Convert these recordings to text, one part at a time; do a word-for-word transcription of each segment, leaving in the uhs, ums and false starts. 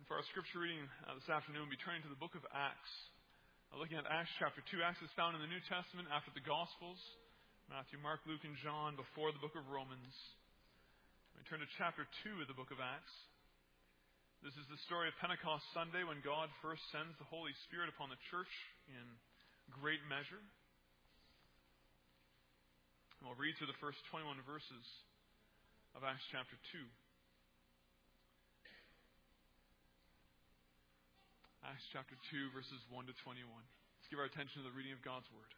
For our scripture reading uh, this afternoon, we'll be turning to the book of Acts. Uh, looking at Acts chapter two. Acts is found in the New Testament after the Gospels, Matthew, Mark, Luke, and John, before the book of Romans. We turn to chapter two of the book of Acts. This is the story of Pentecost Sunday, when God first sends the Holy Spirit upon the church in great measure. And we'll read through the first twenty-one verses of Acts chapter two. Acts chapter two, verses one to twenty-one. Let's give our attention to the reading of God's Word.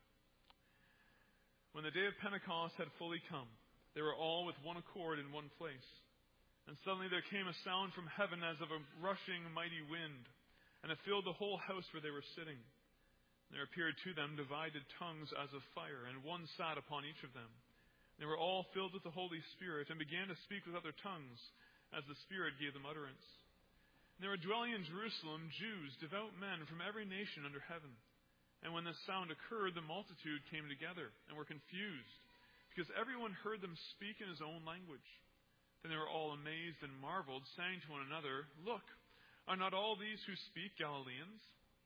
When the day of Pentecost had fully come, they were all with one accord in one place. And suddenly there came a sound from heaven as of a rushing mighty wind, and it filled the whole house where they were sitting. There appeared to them divided tongues as of fire, and one sat upon each of them. They were all filled with the Holy Spirit, and began to speak with other tongues, as the Spirit gave them utterance. And there were dwelling in Jerusalem Jews, devout men from every nation under heaven. And when this sound occurred, the multitude came together and were confused, because everyone heard them speak in his own language. Then they were all amazed and marveled, saying to one another, "Look, are not all these who speak Galileans?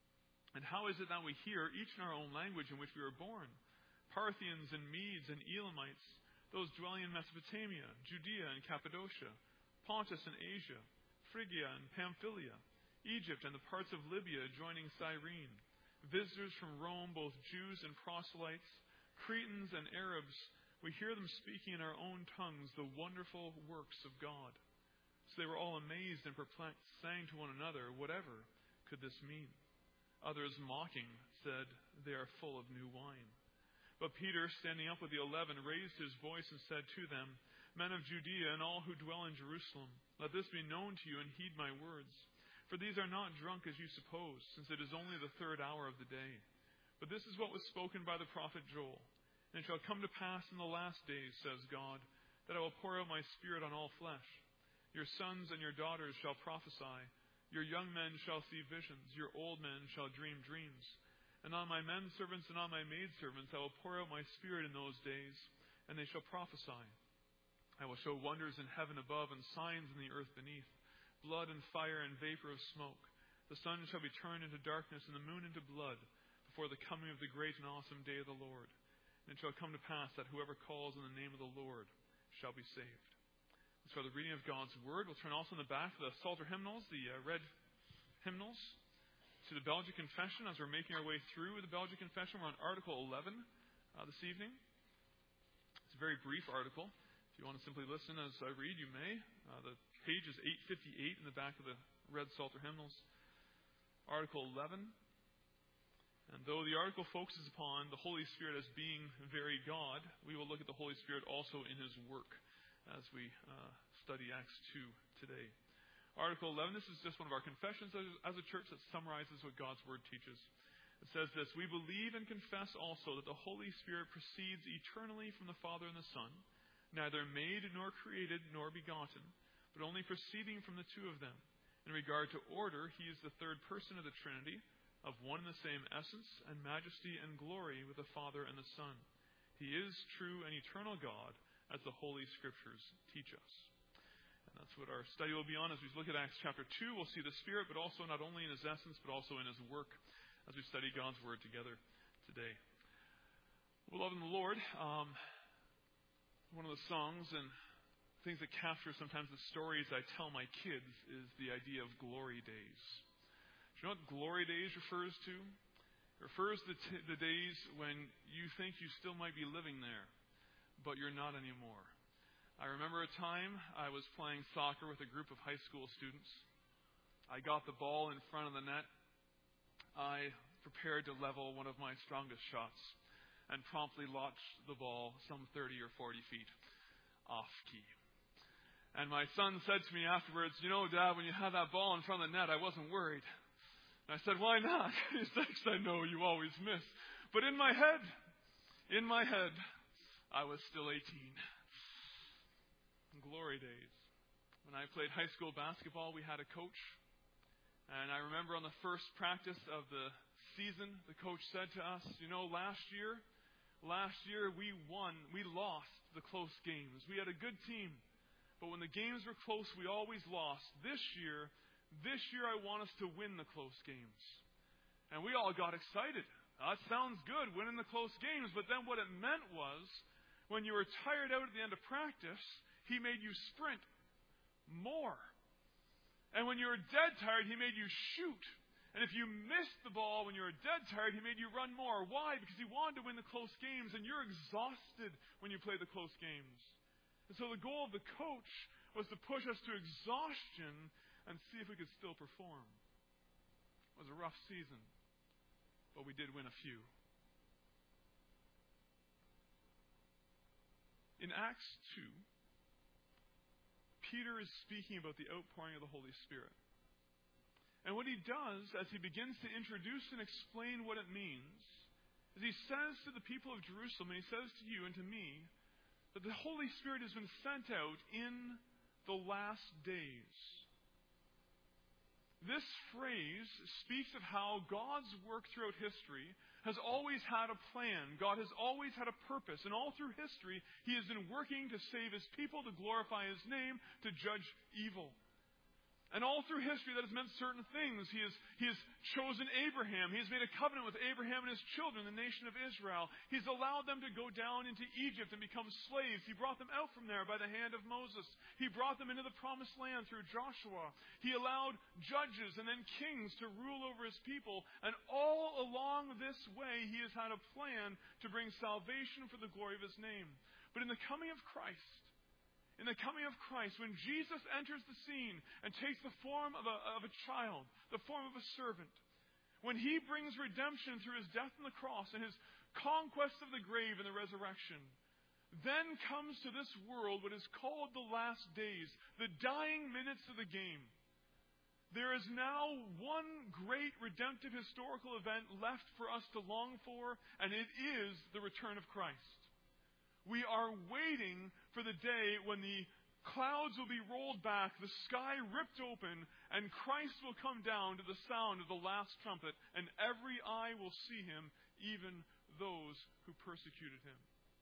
And how is it that we hear, each in our own language in which we were born? Parthians and Medes and Elamites, those dwelling in Mesopotamia, Judea and Cappadocia, Pontus and Asia, Phrygia and Pamphylia, Egypt and the parts of Libya adjoining Cyrene, visitors from Rome, both Jews and proselytes, Cretans and Arabs, we hear them speaking in our own tongues the wonderful works of God." So they were all amazed and perplexed, saying to one another, "Whatever could this mean?" Others, mocking, said, "They are full of new wine." But Peter, standing up with the eleven, raised his voice and said to them, "Men of Judea and all who dwell in Jerusalem, let this be known to you, and heed my words. For these are not drunk as you suppose, since it is only the third hour of the day. But this is what was spoken by the prophet Joel. And it shall come to pass in the last days, says God, that I will pour out my Spirit on all flesh. Your sons and your daughters shall prophesy. Your young men shall see visions. Your old men shall dream dreams. And on my men servants and on my maidservants I will pour out my Spirit in those days, and they shall prophesy. I will show wonders in heaven above and signs in the earth beneath, blood and fire and vapor of smoke. The sun shall be turned into darkness and the moon into blood before the coming of the great and awesome day of the Lord. And it shall come to pass that whoever calls on the name of the Lord shall be saved." As for the reading of God's Word, we'll turn also in the back to the Psalter hymnals, the uh, red hymnals, to the Belgic Confession. As we're making our way through the Belgic Confession, we're on Article eleven uh, this evening. It's a very brief article. If you want to simply listen as I read, you may. Uh, the page is eight fifty-eight in the back of the red Psalter hymnals. Article eleven. And though the article focuses upon the Holy Spirit as being very God, we will look at the Holy Spirit also in His work as we uh, study Acts two today. Article eleven, this is just one of our confessions as, as a church that summarizes what God's Word teaches. It says this: "We believe and confess also that the Holy Spirit proceeds eternally from the Father and the Son, neither made nor created nor begotten, but only proceeding from the two of them. In regard to order, He is the third person of the Trinity, of one and the same essence and majesty and glory with the Father and the Son. He is true and eternal God, as the Holy Scriptures teach us." And that's what our study will be on as we look at Acts chapter two. We'll see the Spirit, but also not only in His essence, but also in His work as we study God's Word together today. Beloved in the Lord, um, one of the songs and things that capture sometimes the stories I tell my kids is the idea of glory days. Do you know what glory days refers to? It refers to the, t- the days when you think you still might be living there, but you're not anymore. I remember a time I was playing soccer with a group of high school students. I got the ball in front of the net. I prepared to level one of my strongest shots and promptly launched the ball some thirty or forty feet off key. And my son said to me afterwards, "You know, Dad, when you had that ball in front of the net, I wasn't worried." And I said, "Why not?" He said, "I know you always miss." But in my head, in my head, I was still eighteen. Glory days. When I played high school basketball, we had a coach. And I remember on the first practice of the season, the coach said to us, "You know, last year, last year we won, we lost the close games. We had a good team. But when the games were close, we always lost. This year, this year I want us to win the close games. And we all got excited. That sounds good, winning the close games. But then what it meant was, when you were tired out at the end of practice, He made you sprint more. And when you were dead tired, He made you shoot. And if you missed the ball when you were dead tired, He made you run more. Why? Because He wanted to win the close games, and you're exhausted when you play the close games. And so the goal of the coach was to push us to exhaustion and see if we could still perform. It was a rough season, but we did win a few. In Acts two, Peter is speaking about the outpouring of the Holy Spirit. And what he does, as he begins to introduce and explain what it means, is he says to the people of Jerusalem, and he says to you and to me, that the Holy Spirit has been sent out in the last days. This phrase speaks of how God's work throughout history has always had a plan. God has always had a purpose. And all through history, He has been working to save His people, to glorify His name, to judge evil. And all through history, that has meant certain things. He has, he has chosen Abraham. He has made a covenant with Abraham and his children, the nation of Israel. He's allowed them to go down into Egypt and become slaves. He brought them out from there by the hand of Moses. He brought them into the promised land through Joshua. He allowed judges and then kings to rule over His people. And all along this way, He has had a plan to bring salvation for the glory of His name. But in the coming of Christ, In the coming of Christ, when Jesus enters the scene and takes the form of a, of a child, the form of a servant, when He brings redemption through His death on the cross and His conquest of the grave and the resurrection, then comes to this world what is called the last days, the dying minutes of the game. There is now one great redemptive historical event left for us to long for, and it is the return of Christ. We are waiting for the day when the clouds will be rolled back, the sky ripped open, and Christ will come down to the sound of the last trumpet, and every eye will see Him, even those who persecuted Him.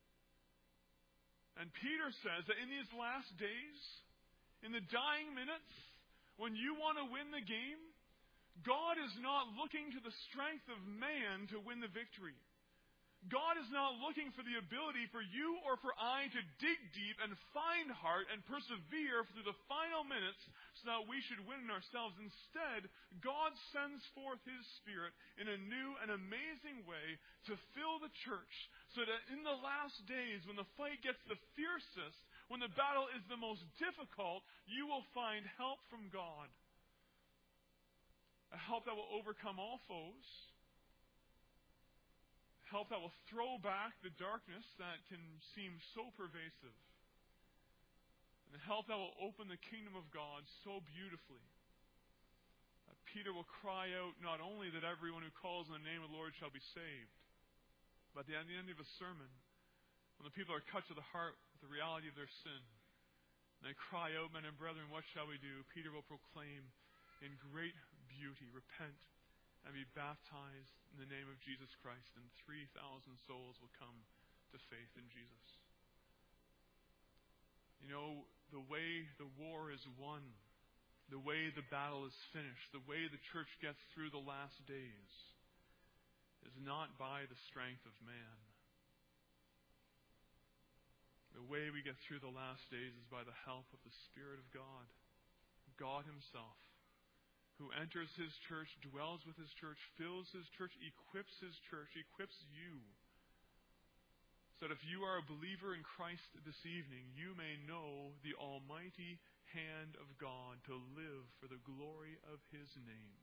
And Peter says that in these last days, in the dying minutes, when you want to win the game, God is not looking to the strength of man to win the victory. God is not looking for the ability for you or for I to dig deep and find heart and persevere through the final minutes so that we should win ourselves. Instead, God sends forth His Spirit in a new and amazing way to fill the church so that in the last days, when the fight gets the fiercest, when the battle is the most difficult, you will find help from God. A help that will overcome all foes. Help that will throw back the darkness that can seem so pervasive. And the help that will open the kingdom of God so beautifully. That Peter will cry out not only that everyone who calls on the name of the Lord shall be saved, but at the end of a sermon, when the people are cut to the heart with the reality of their sin, and they cry out, men and brethren, what shall we do? Peter will proclaim in great beauty, repent and be baptized in the name of Jesus Christ, and three thousand souls will come to faith in Jesus. You know, the way the war is won, the way the battle is finished, the way the church gets through the last days is not by the strength of man. The way we get through the last days is by the help of the Spirit of God, God Himself, who enters His church, dwells with His church, fills His church, equips His church, equips you. So that if you are a believer in Christ this evening, you may know the almighty hand of God to live for the glory of His name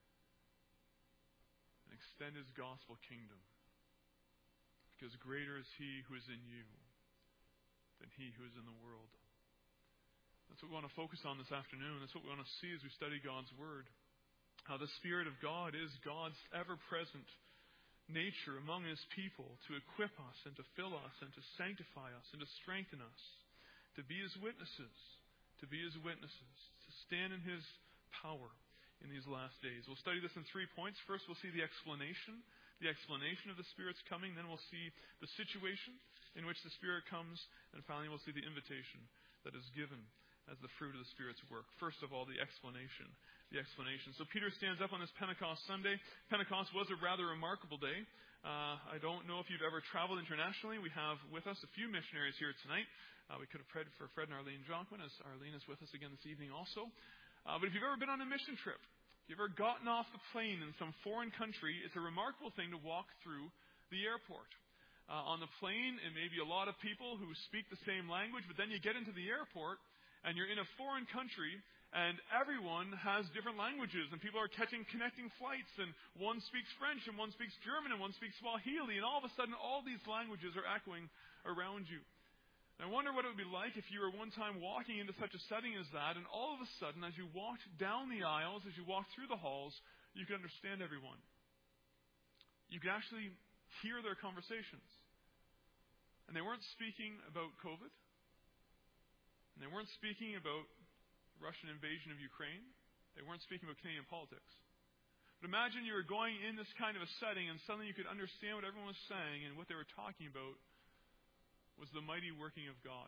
and extend His gospel kingdom. Because greater is He who is in you than he who is in the world. That's what we want to focus on this afternoon. That's what we want to see as we study God's Word. How the Spirit of God is God's ever-present nature among His people to equip us and to fill us and to sanctify us and to strengthen us, to be His witnesses, to be His witnesses, to stand in His power in these last days. We'll study this in three points. First, we'll see the explanation, the explanation of the Spirit's coming. Then we'll see the situation in which the Spirit comes. And finally, we'll see the invitation that is given as the fruit of the Spirit's work. First of all, the explanation. the explanation. So Peter stands up on this Pentecost Sunday. Pentecost was a rather remarkable day. Uh, I don't know if you've ever traveled internationally. We have with us a few missionaries here tonight. Uh, we could have prayed for Fred and Arlene Jonquin, as Arlene is with us again this evening also. Uh, but if you've ever been on a mission trip, if you've ever gotten off the plane in some foreign country, it's a remarkable thing to walk through the airport. Uh, on the plane, it may be a lot of people who speak the same language, but then you get into the airport, and you're in a foreign country, and everyone has different languages, and people are catching connecting flights, and one speaks French, and one speaks German, and one speaks Swahili, and all of a sudden, all these languages are echoing around you. And I wonder what it would be like if you were one time walking into such a setting as that, and all of a sudden, as you walked down the aisles, as you walked through the halls, you could understand everyone. You could actually hear their conversations. And they weren't speaking about COVID, and they weren't speaking about Russian invasion of Ukraine. They weren't speaking about Canadian politics. But imagine you were going in this kind of a setting and suddenly you could understand what everyone was saying, and what they were talking about was the mighty working of God.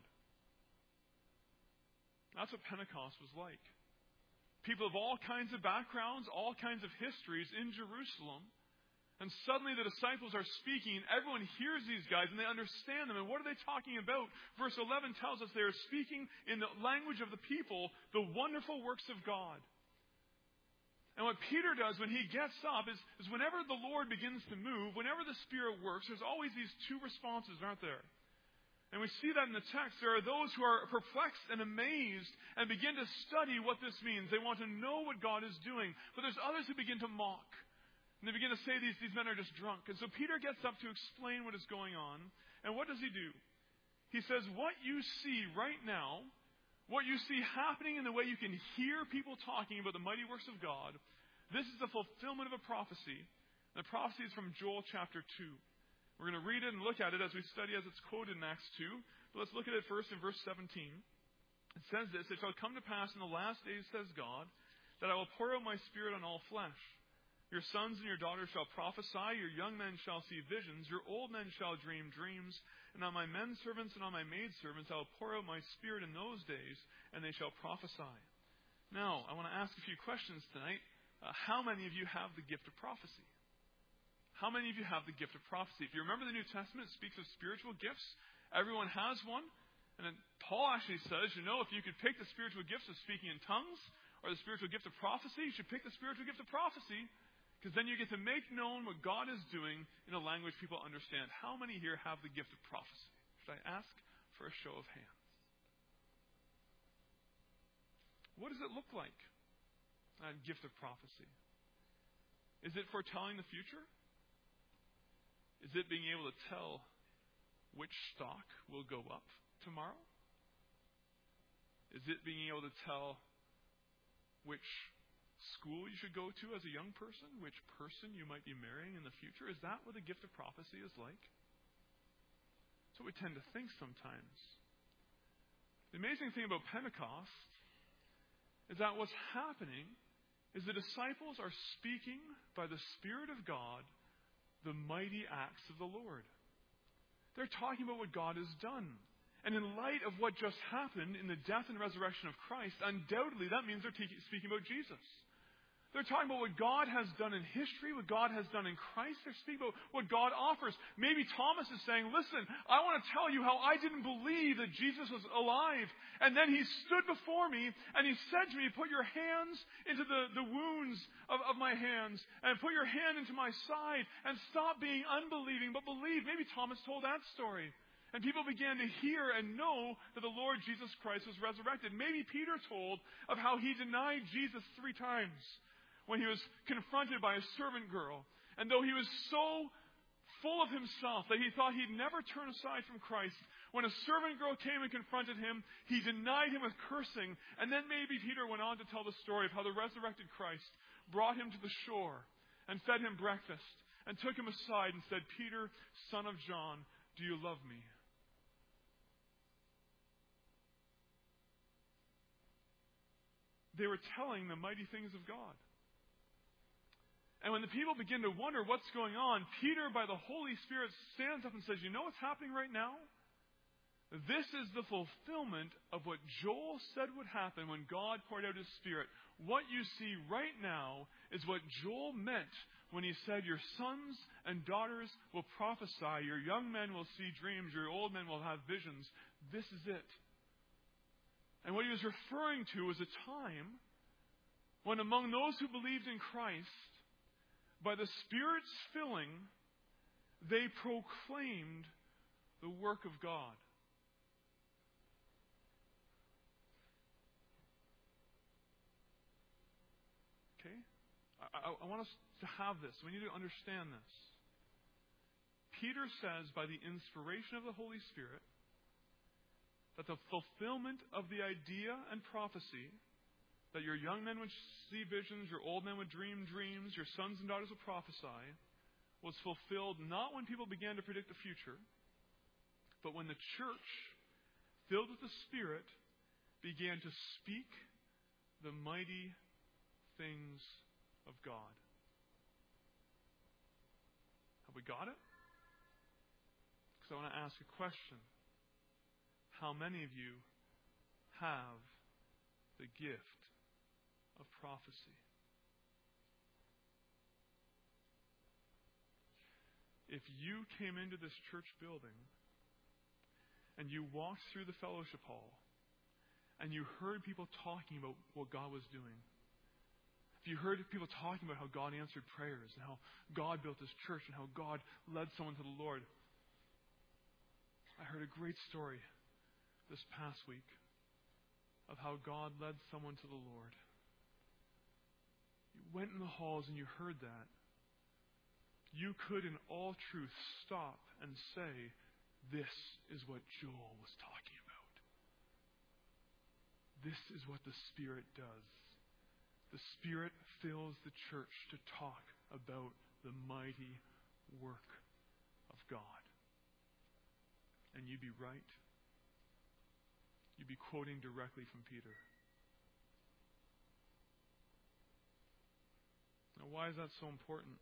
That's what Pentecost was like. People of all kinds of backgrounds, all kinds of histories in Jerusalem, and suddenly the disciples are speaking, and everyone hears these guys, and they understand them. And what are they talking about? Verse eleven tells us they are speaking in the language of the people, the wonderful works of God. And what Peter does when he gets up is, is whenever the Lord begins to move, whenever the Spirit works, there's always these two responses, aren't there? And we see that in the text. There are those who are perplexed and amazed and begin to study what this means. They want to know what God is doing. But there's others who begin to mock. And they begin to say these, these men are just drunk. And so Peter gets up to explain what is going on. And what does he do? He says, what you see right now, what you see happening in the way you can hear people talking about the mighty works of God, this is the fulfillment of a prophecy. And the prophecy is from Joel chapter two. We're going to read it and look at it as we study as it's quoted in Acts two. But let's look at it first in verse seventeen. It says this, it shall come to pass in the last days, says God, that I will pour out my Spirit on all flesh. Your sons and your daughters shall prophesy, your young men shall see visions, your old men shall dream dreams, and on my men servants and on my maid servants I will pour out my Spirit in those days, and they shall prophesy. Now, I want to ask a few questions tonight. Uh, how many of you have the gift of prophecy? How many of you have the gift of prophecy? If you remember the New Testament, it speaks of spiritual gifts. Everyone has one. And then Paul actually says, you know, if you could pick the spiritual gifts of speaking in tongues or the spiritual gift of prophecy, you should pick the spiritual gift of prophecy. Because then you get to make known what God is doing in a language people understand. How many here have the gift of prophecy? Should I ask for a show of hands? What does it look like, a gift of prophecy? Is it foretelling the future? Is it being able to tell which stock will go up tomorrow? Is it being able to tell which school you should go to as a young person, which person you might be marrying in the future? Is that what the gift of prophecy is like? That's what we tend to think sometimes. The amazing thing about Pentecost is that what's happening is the disciples are speaking by the Spirit of God the mighty acts of the Lord. They're talking about what God has done. And in light of what just happened in the death and resurrection of Christ, undoubtedly that means they're te- speaking about Jesus. They're talking about what God has done in history, what God has done in Christ. They're speaking about what God offers. Maybe Thomas is saying, listen, I want to tell you how I didn't believe that Jesus was alive. And then he stood before me and he said to me, put your hands into the, the wounds of, of my hands and put your hand into my side and stop being unbelieving, but believe. Maybe Thomas told that story. And people began to hear and know that the Lord Jesus Christ was resurrected. Maybe Peter told of how he denied Jesus three times when he was confronted by a servant girl. And though he was so full of himself that he thought he'd never turn aside from Christ, when a servant girl came and confronted him, he denied him with cursing. And then maybe Peter went on to tell the story of how the resurrected Christ brought him to the shore and fed him breakfast and took him aside and said, Peter, son of John, do you love me? They were telling the mighty things of God. And when the people begin to wonder what's going on, Peter, by the Holy Spirit, stands up and says, you know what's happening right now? This is the fulfillment of what Joel said would happen when God poured out His Spirit. What you see right now is what Joel meant when he said, your sons and daughters will prophesy, your young men will see dreams, your old men will have visions. This is it. And what he was referring to was a time when among those who believed in Christ, by the Spirit's filling, they proclaimed the work of God. Okay? I, I, I want us to have this. We need to understand this. Peter says, by the inspiration of the Holy Spirit, that the fulfillment of the idea and prophecy that your young men would see visions, your old men would dream dreams, your sons and daughters would prophesy, was fulfilled not when people began to predict the future, but when the church, filled with the Spirit, began to speak the mighty things of God. Have we got it? Because I want to ask a question. How many of you have the gift of prophecy? If you came into this church building and you walked through the fellowship hall and you heard people talking about what God was doing, if you heard people talking about how God answered prayers and how God built His church and how God led someone to the Lord, I heard a great story this past week of how God led someone to the Lord. You went in the halls and you heard that. You could, in all truth, stop and say, this is what Joel was talking about. This is what the Spirit does. The Spirit fills the church to talk about the mighty work of God. And you'd be right. You'd be quoting directly from Peter. Now, why is that so important?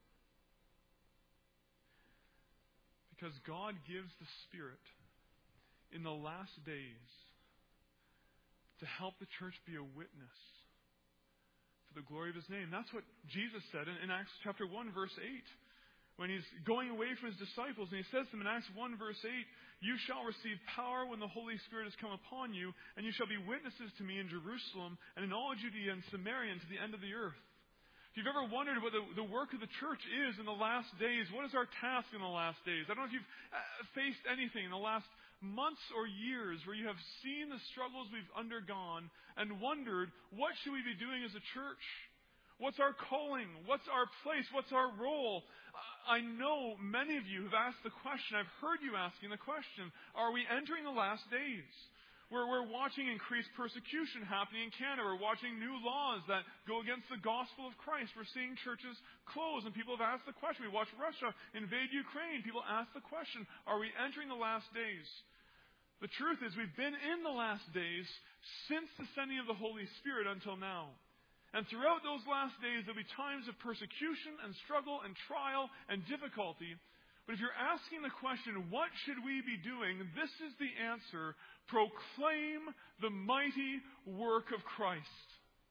Because God gives the Spirit in the last days to help the church be a witness for the glory of His name. That's what Jesus said in, in Acts chapter one, verse eight. When He's going away from His disciples, and He says to them in Acts one, verse eight, you shall receive power when the Holy Spirit has come upon you, and you shall be witnesses to me in Jerusalem and in all Judea and Samaria and to the end of the earth. If you've ever wondered what the, the work of the church is in the last days, what is our task in the last days? I don't know if you've faced anything in the last months or years where you have seen the struggles we've undergone and wondered, what should we be doing as a church? What's our calling? What's our place? What's our role? I know many of you have asked the question. I've heard you asking the question. Are we entering the last days? Where we're watching increased persecution happening in Canada. We're watching new laws that go against the gospel of Christ. We're seeing churches close, and people have asked the question. We watch Russia invade Ukraine. People ask the question, are we entering the last days? The truth is, we've been in the last days since the sending of the Holy Spirit until now. And throughout those last days, there'll be times of persecution and struggle and trial and difficulty. But if you're asking the question, what should we be doing? This is the answer. Proclaim the mighty work of Christ.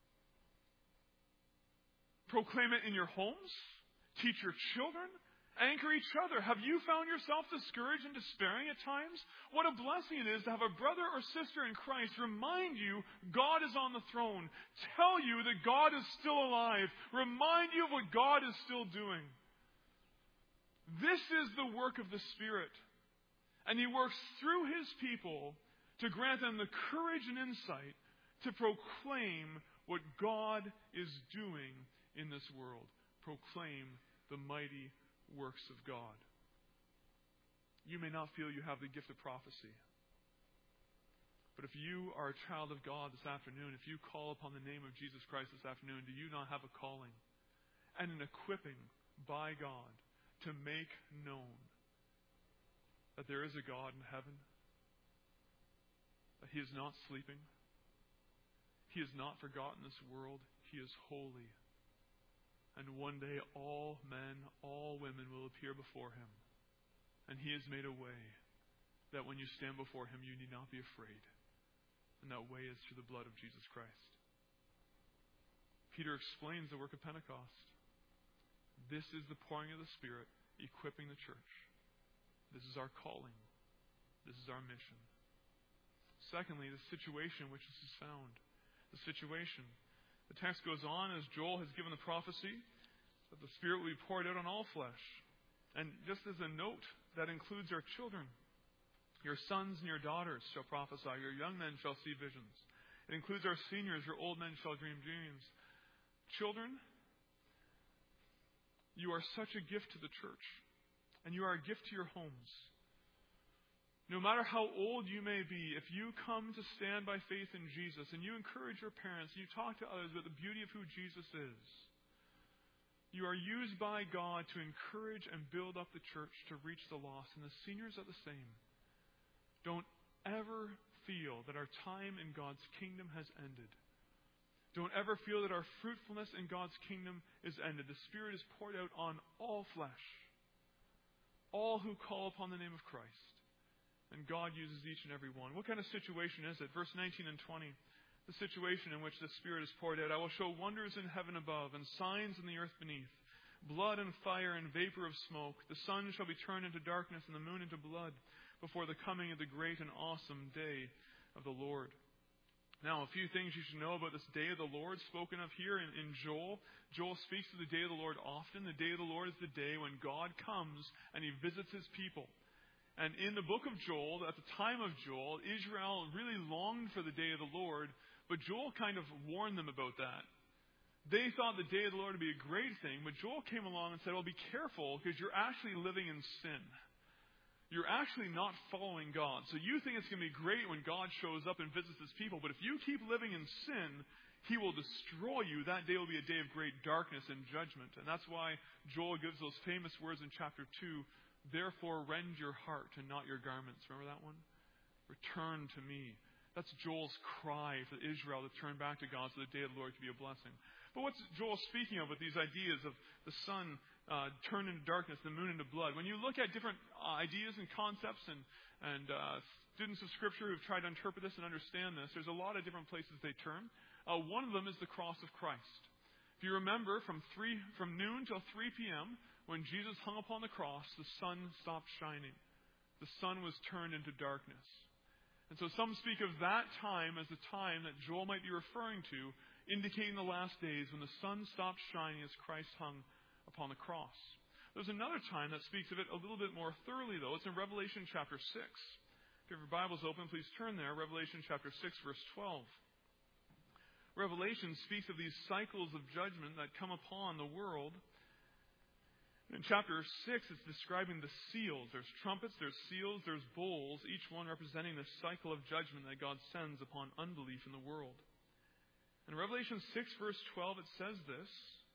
Proclaim it in your homes. Teach your children. Anchor each other. Have you found yourself discouraged and despairing at times? What a blessing it is to have a brother or sister in Christ remind you God is on the throne. Tell you that God is still alive. Remind you of what God is still doing. This is the work of the Spirit. And He works through His people to grant them the courage and insight to proclaim what God is doing in this world. Proclaim the mighty works of God. You may not feel you have the gift of prophecy. But if you are a child of God this afternoon, if you call upon the name of Jesus Christ this afternoon, do you not have a calling and an equipping by God to make known that there is a God in heaven? That He is not sleeping. He has not forgotten this world. He is holy. And one day all men, all women will appear before Him. And He has made a way that when you stand before Him, you need not be afraid. And that way is through the blood of Jesus Christ. Peter explains the work of Pentecost. This is the pouring of the Spirit, equipping the church. This is our calling. This is our mission. Secondly, the situation in which this is found. The situation. The text goes on as Joel has given the prophecy that the Spirit will be poured out on all flesh. And just as a note, that includes our children. Your sons and your daughters shall prophesy. Your young men shall see visions. It includes our seniors. Your old men shall dream dreams. Children, you are such a gift to the church. And you are a gift to your homes. No matter how old you may be, if you come to stand by faith in Jesus and you encourage your parents and you talk to others about the beauty of who Jesus is, you are used by God to encourage and build up the church to reach the lost. And the seniors are the same. Don't ever feel that our time in God's kingdom has ended. Don't ever feel that our fruitfulness in God's kingdom is ended. The Spirit is poured out on all flesh. All who call upon the name of Christ. And God uses each and every one. What kind of situation is it? Verse nineteen and twenty. The situation in which the Spirit is poured out. I will show wonders in heaven above and signs in the earth beneath. Blood and fire and vapor of smoke. The sun shall be turned into darkness and the moon into blood before the coming of the great and awesome day of the Lord. Now, a few things you should know about this day of the Lord spoken of here in, in Joel. Joel speaks of the day of the Lord often. The day of the Lord is the day when God comes and He visits His people. And in the book of Joel, at the time of Joel, Israel really longed for the day of the Lord, but Joel kind of warned them about that. They thought the day of the Lord would be a great thing, but Joel came along and said, well, be careful, because you're actually living in sin. You're actually not following God. So you think it's going to be great when God shows up and visits His people, but if you keep living in sin, He will destroy you. That day will be a day of great darkness and judgment. And that's why Joel gives those famous words in chapter two, therefore rend your heart and not your garments. Remember that one? Return to me. That's Joel's cry for Israel to turn back to God so the day of the Lord can be a blessing. But what's Joel speaking of with these ideas of the sun uh, turned into darkness, the moon into blood? When you look at different uh, ideas and concepts and, and uh, students of Scripture who've tried to interpret this and understand this, there's a lot of different places they turn. Uh, one of them is the cross of Christ. If you remember, from three from noon till three p.m., when Jesus hung upon the cross, the sun stopped shining. The sun was turned into darkness. And so some speak of that time as the time that Joel might be referring to, indicating the last days when the sun stopped shining as Christ hung upon the cross. There's another time that speaks of it a little bit more thoroughly, though. It's in Revelation chapter six. If you have your Bibles open, please turn there. Revelation chapter six, verse twelve. Revelation speaks of these cycles of judgment that come upon the world. In chapter six, it's describing the seals. There's trumpets, there's seals, there's bowls, each one representing the cycle of judgment that God sends upon unbelief in the world. In Revelation six, verse twelve, it says this,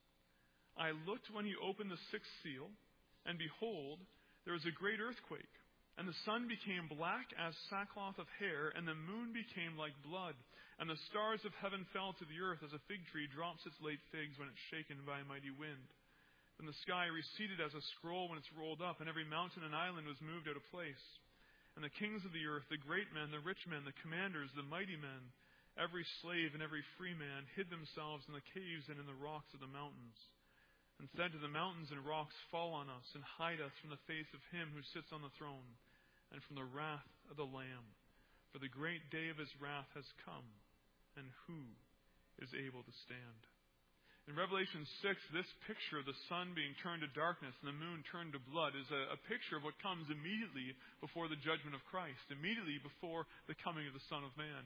I looked when He opened the sixth seal, and behold, there was a great earthquake, and the sun became black as sackcloth of hair, and the moon became like blood, and the stars of heaven fell to the earth as a fig tree drops its late figs when it's shaken by a mighty wind. And the sky receded as a scroll when it's rolled up, and every mountain and island was moved out of place. And the kings of the earth, the great men, the rich men, the commanders, the mighty men, every slave and every free man hid themselves in the caves and in the rocks of the mountains, and said to the mountains and rocks, fall on us, and hide us from the face of Him who sits on the throne, and from the wrath of the Lamb. For the great day of His wrath has come, and who is able to stand? In Revelation six, this picture of the sun being turned to darkness and the moon turned to blood is a, a picture of what comes immediately before the judgment of Christ, immediately before the coming of the Son of Man.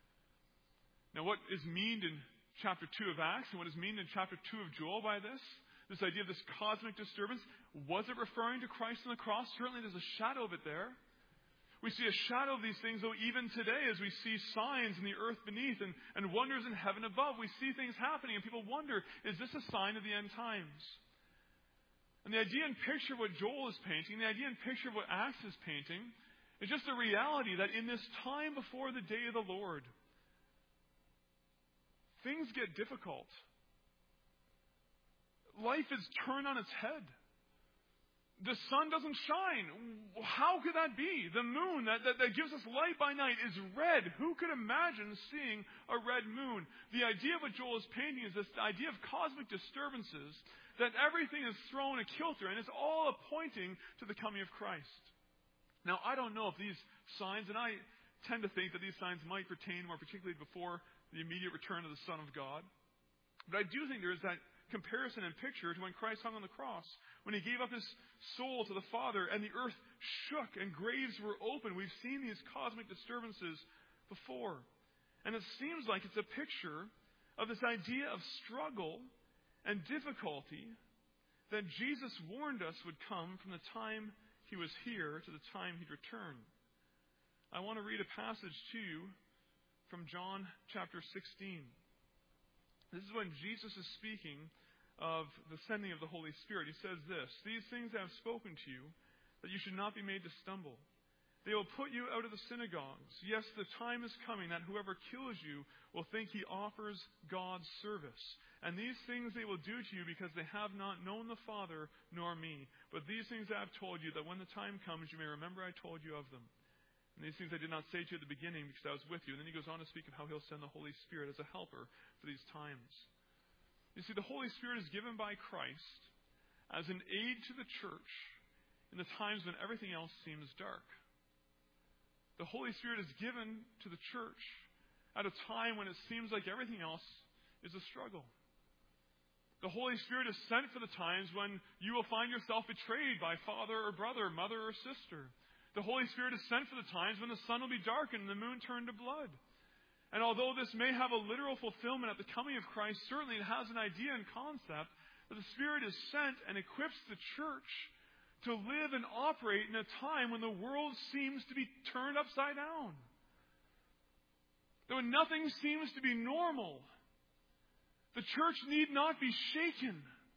Now, what is meaned in chapter two of Acts and what is meaned in chapter two of Joel by this, this idea of this cosmic disturbance, was it referring to Christ on the cross? Certainly there's a shadow of it there. We see a shadow of these things, though, even today as we see signs in the earth beneath and, and wonders in heaven above. We see things happening and people wonder, is this a sign of the end times? And the idea and picture of what Joel is painting, the idea and picture of what Acts is painting, is just a reality that in this time before the day of the Lord, things get difficult. Life is turned on its head. the sun doesn't shine. How could that be? The moon that, that, that gives us light by night is red. Who could imagine seeing a red moon? The idea of what Joel is painting is this idea of cosmic disturbances, that everything is thrown a kilter, and it's all pointing to the coming of Christ. Now, I don't know if these signs, and I tend to think that these signs might pertain more particularly before the immediate return of the Son of God. But I do think there is that comparison and picture to when Christ hung on the cross, when he gave up his soul to the Father and the earth shook and graves were open. We've seen these cosmic disturbances before. And it seems like it's a picture of this idea of struggle and difficulty that Jesus warned us would come from the time he was here to the time he'd return. I want to read a passage to you from John chapter sixteen. This is when Jesus is speaking of the sending of the Holy Spirit. He says this, "These things I have spoken to you, that you should not be made to stumble. They will put you out of the synagogues. Yes, the time is coming that whoever kills you will think he offers God's service. And these things they will do to you because they have not known the Father nor me. But these things I have told you, that when the time comes you may remember I told you of them. And these things I did not say to you at the beginning because I was with you." And then he goes on to speak of how he'll send the Holy Spirit as a helper for these times. You see, the Holy Spirit is given by Christ as an aid to the church in the times when everything else seems dark. The Holy Spirit is given to the church at a time when it seems like everything else is a struggle. The Holy Spirit is sent for the times when you will find yourself betrayed by father or brother, mother or sister. The Holy Spirit is sent for the times when the sun will be darkened and the moon turned to blood. And although this may have a literal fulfillment at the coming of Christ, certainly it has an idea and concept that the Spirit is sent and equips the church to live and operate in a time when the world seems to be turned upside down. That when nothing seems to be normal, the church need not be shaken.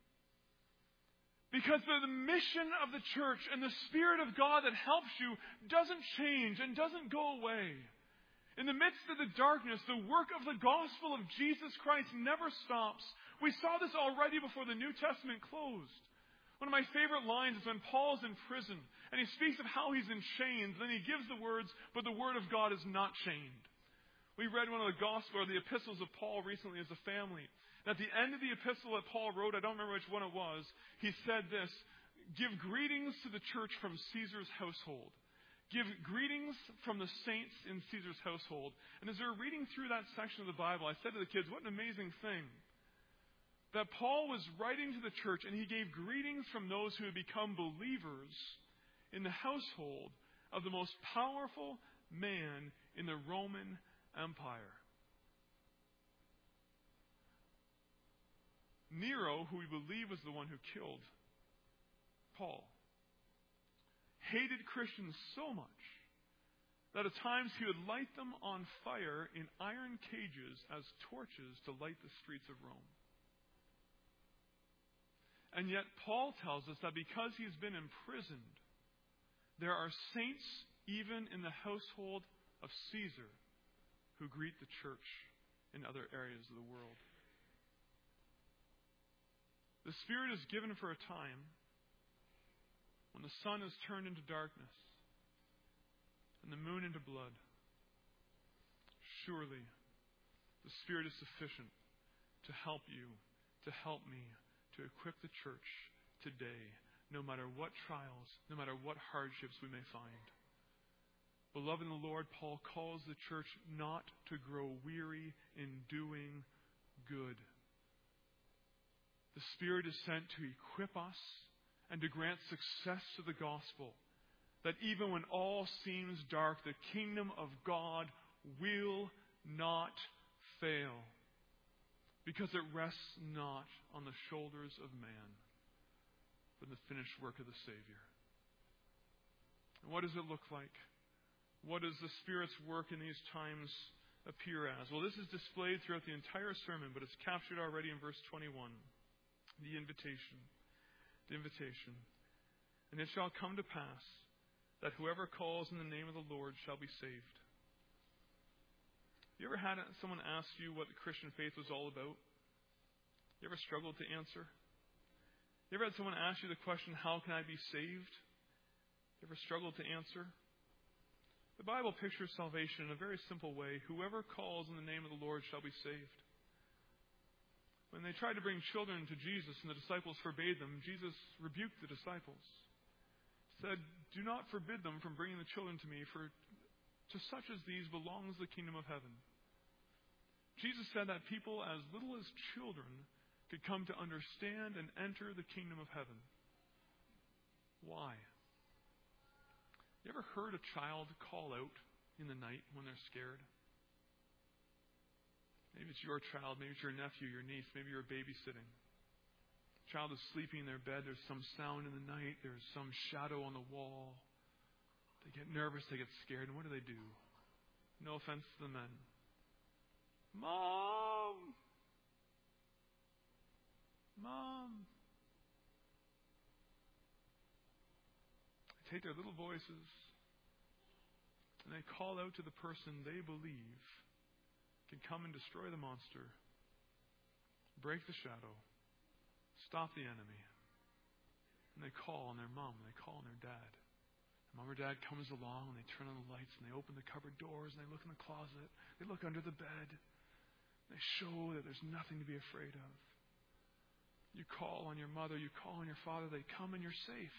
Because the mission of the church and the Spirit of God that helps you doesn't change and doesn't go away. In the midst of the darkness, the work of the gospel of Jesus Christ never stops. We saw this already before the New Testament closed. One of my favorite lines is when Paul's in prison and he speaks of how he's in chains. Then he gives the words, "But the word of God is not chained." We read one of the gospel or the epistles of Paul recently as a family. And at the end of the epistle that Paul wrote, I don't remember which one it was, he said this, "Give greetings to the church from Caesar's household." Give greetings from the saints in Caesar's household. And as we were reading through that section of the Bible, I said to the kids, what an amazing thing. That Paul was writing to the church and he gave greetings from those who had become believers in the household of the most powerful man in the Roman Empire. Nero, who we believe was the one who killed Paul, hated Christians so much that at times he would light them on fire in iron cages as torches to light the streets of Rome. And yet Paul tells us that because he's been imprisoned, there are saints even in the household of Caesar who greet the church in other areas of the world. The Spirit is given for a time when the sun is turned into darkness and the moon into blood. Surely the Spirit is sufficient to help you, to help me, to equip the church today, no matter what trials, no matter what hardships we may find. Beloved in the Lord, Paul calls the church not to grow weary in doing good. The Spirit is sent to equip us and to grant success to the gospel, that even when all seems dark, the kingdom of God will not fail, because it rests not on the shoulders of man, but the finished work of the Savior. And what does it look like? What does the Spirit's work in these times appear as? Well, this is displayed throughout the entire sermon, but it's captured already in verse twenty-one. The invitation. The invitation. "And it shall come to pass that whoever calls in the name of the Lord shall be saved." You ever had someone ask you what the Christian faith was all about? You ever struggled to answer? You ever had someone ask you the question, how can I be saved? You ever struggled to answer? The Bible pictures salvation in a very simple way. Whoever calls in the name of the Lord shall be saved. When they tried to bring children to Jesus and the disciples forbade them, Jesus rebuked the disciples. He said, do not forbid them from bringing the children to me, for to such as these belongs the kingdom of heaven. Jesus said that people as little as children could come to understand and enter the kingdom of heaven. Why? You ever heard a child call out in the night when they're scared? Maybe it's your child, maybe it's your nephew, your niece, maybe you're babysitting. The child is sleeping in their bed, there's some sound in the night, there's some shadow on the wall. They get nervous, they get scared, and what do they do? No offense to the men. Mom! Mom! They take their little voices and they call out to the person they believe can come and destroy the monster, break the shadow, stop the enemy. And they call on their mom, and they call on their dad. And mom or dad comes along and they turn on the lights and they open the cupboard doors and they look in the closet, they look under the bed, and they show that there's nothing to be afraid of. You call on your mother, you call on your father, they come and you're safe.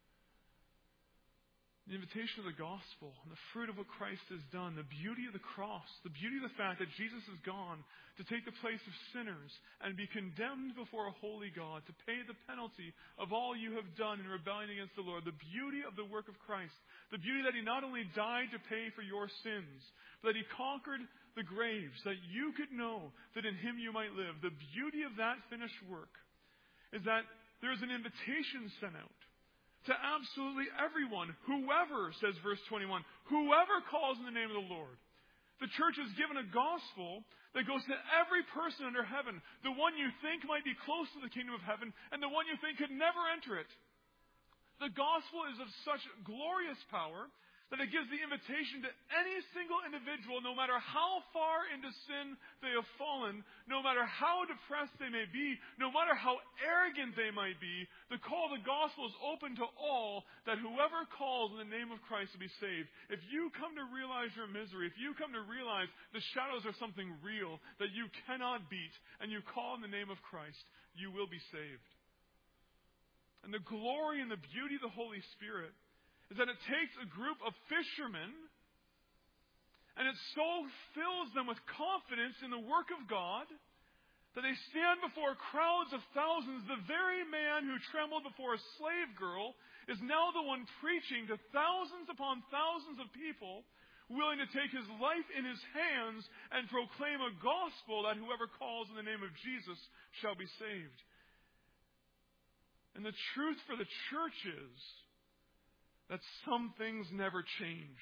The invitation of the gospel and the fruit of what Christ has done, the beauty of the cross, the beauty of the fact that Jesus has gone to take the place of sinners and be condemned before a holy God, to pay the penalty of all you have done in rebellion against the Lord, the beauty of the work of Christ, the beauty that He not only died to pay for your sins, but that He conquered the grave so that you could know that in Him you might live. The beauty of that finished work is that there is an invitation sent out to absolutely everyone, whoever, says verse twenty-one, whoever calls in the name of the Lord. The church is given a gospel that goes to every person under heaven, the one you think might be close to the kingdom of heaven, and the one you think could never enter it. The gospel is of such glorious power that it gives the invitation to any single individual, no matter how far into sin they have fallen, no matter how depressed they may be, no matter how arrogant they might be, the call of the gospel is open to all, that whoever calls in the name of Christ will be saved. If you come to realize your misery, if you come to realize the shadows are something real that you cannot beat, and you call in the name of Christ, you will be saved. And the glory and the beauty of the Holy Spirit is that it takes a group of fishermen and it so fills them with confidence in the work of God that they stand before crowds of thousands. The very man who trembled before a slave girl is now the one preaching to thousands upon thousands of people, willing to take his life in his hands and proclaim a gospel that whoever calls in the name of Jesus shall be saved. And the truth for the church is that some things never change.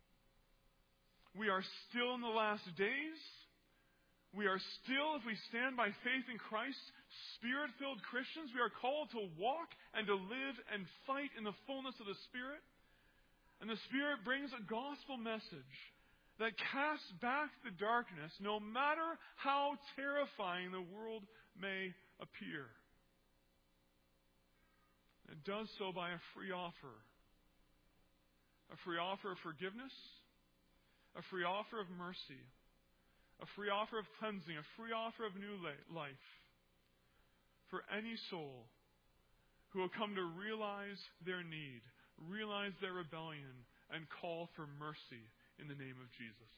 We are still in the last days. We are still, if we stand by faith in Christ, Spirit-filled Christians. We are called to walk and to live and fight in the fullness of the Spirit. And the Spirit brings a gospel message that casts back the darkness, no matter how terrifying the world may appear. It does so by a free offer. A free offer of forgiveness, a free offer of mercy, a free offer of cleansing, a free offer of new life for any soul who will come to realize their need, realize their rebellion, and call for mercy in the name of Jesus.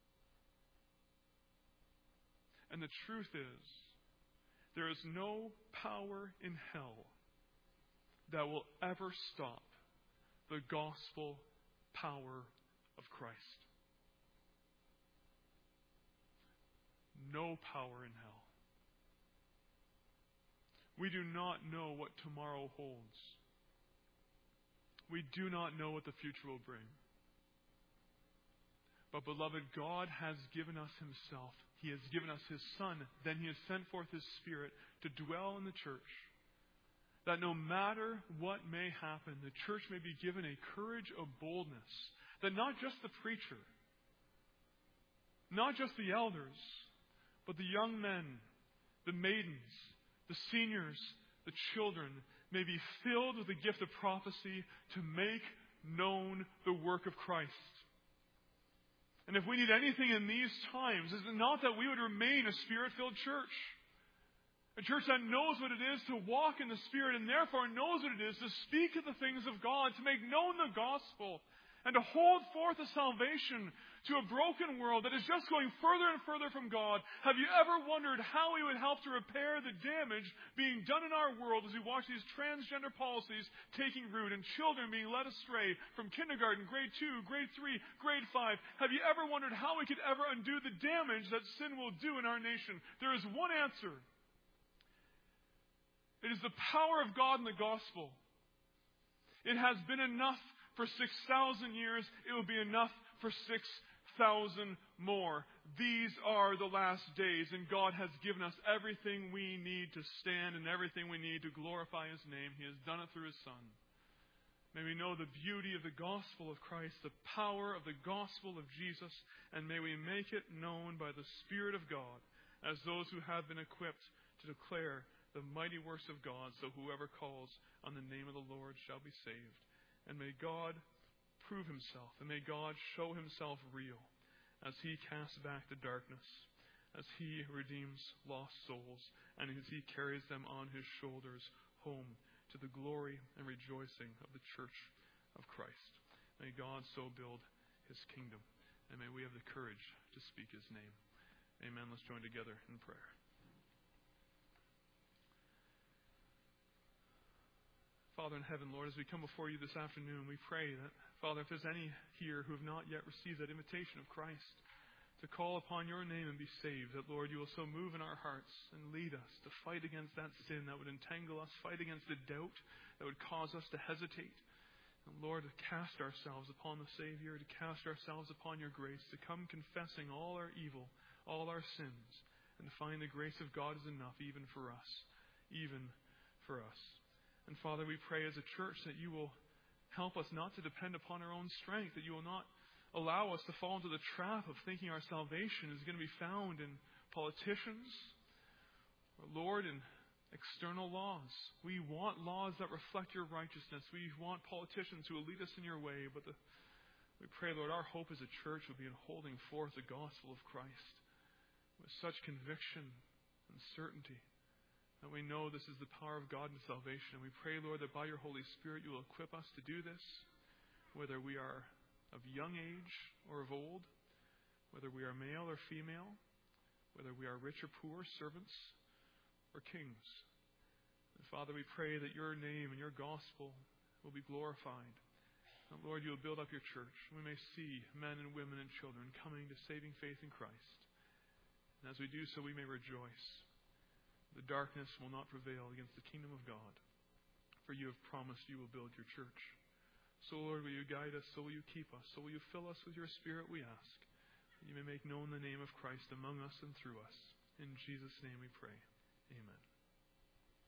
And the truth is, there is no power in hell that will ever stop the gospel power of Christ. No power in hell. We do not know what tomorrow holds. We do not know what the future will bring. But beloved, God has given us Himself. He has given us His Son. Then He has sent forth His Spirit to dwell in the church. That no matter what may happen, the church may be given a courage of boldness. That not just the preacher, not just the elders, but the young men, the maidens, the seniors, the children, may be filled with the gift of prophecy to make known the work of Christ. And if we need anything in these times, is it not that we would remain a Spirit-filled church? A church that knows what it is to walk in the Spirit and therefore knows what it is to speak of the things of God, to make known the gospel, and to hold forth the salvation to a broken world that is just going further and further from God. Have you ever wondered how we would help to repair the damage being done in our world as we watch these transgender policies taking root and children being led astray from kindergarten, grade two, grade three, grade five? Have you ever wondered how we could ever undo the damage that sin will do in our nation? There is one answer. It is the power of God in the gospel. It has been enough for six thousand years. It will be enough for six thousand more. These are the last days, and God has given us everything we need to stand and everything we need to glorify His name. He has done it through His Son. May we know the beauty of the gospel of Christ, the power of the gospel of Jesus, and may we make it known by the Spirit of God as those who have been equipped to declare the mighty works of God, so whoever calls on the name of the Lord shall be saved. And may God prove Himself, and may God show Himself real as He casts back the darkness, as He redeems lost souls, and as He carries them on His shoulders home to the glory and rejoicing of the church of Christ. May God so build His kingdom, and may we have the courage to speak His name. Amen. Let's join together in prayer. Father in heaven, Lord, as we come before You this afternoon, we pray that, Father, if there's any here who have not yet received that invitation of Christ to call upon Your name and be saved, that, Lord, You will so move in our hearts and lead us to fight against that sin that would entangle us, fight against the doubt that would cause us to hesitate. And, Lord, to cast ourselves upon the Savior, to cast ourselves upon Your grace, to come confessing all our evil, all our sins, and to find the grace of God is enough even for us, even for us. And Father, we pray as a church that You will help us not to depend upon our own strength, that You will not allow us to fall into the trap of thinking our salvation is going to be found in politicians or, Lord, in external laws. We want laws that reflect Your righteousness. We want politicians who will lead us in Your way. But the, we pray, Lord, our hope as a church will be in holding forth the gospel of Christ with such conviction and certainty that we know this is the power of God in salvation. And we pray, Lord, that by Your Holy Spirit You will equip us to do this, whether we are of young age or of old, whether we are male or female, whether we are rich or poor, servants or kings. And Father, we pray that Your name and Your gospel will be glorified. And Lord, You will build up Your church. We may see men and women and children coming to saving faith in Christ. And as we do so, we may rejoice. The darkness will not prevail against the kingdom of God, for You have promised You will build Your church. So, Lord, will You guide us, so will You keep us, so will You fill us with Your Spirit, we ask, that You may make known the name of Christ among us and through us. In Jesus' name we pray. Amen.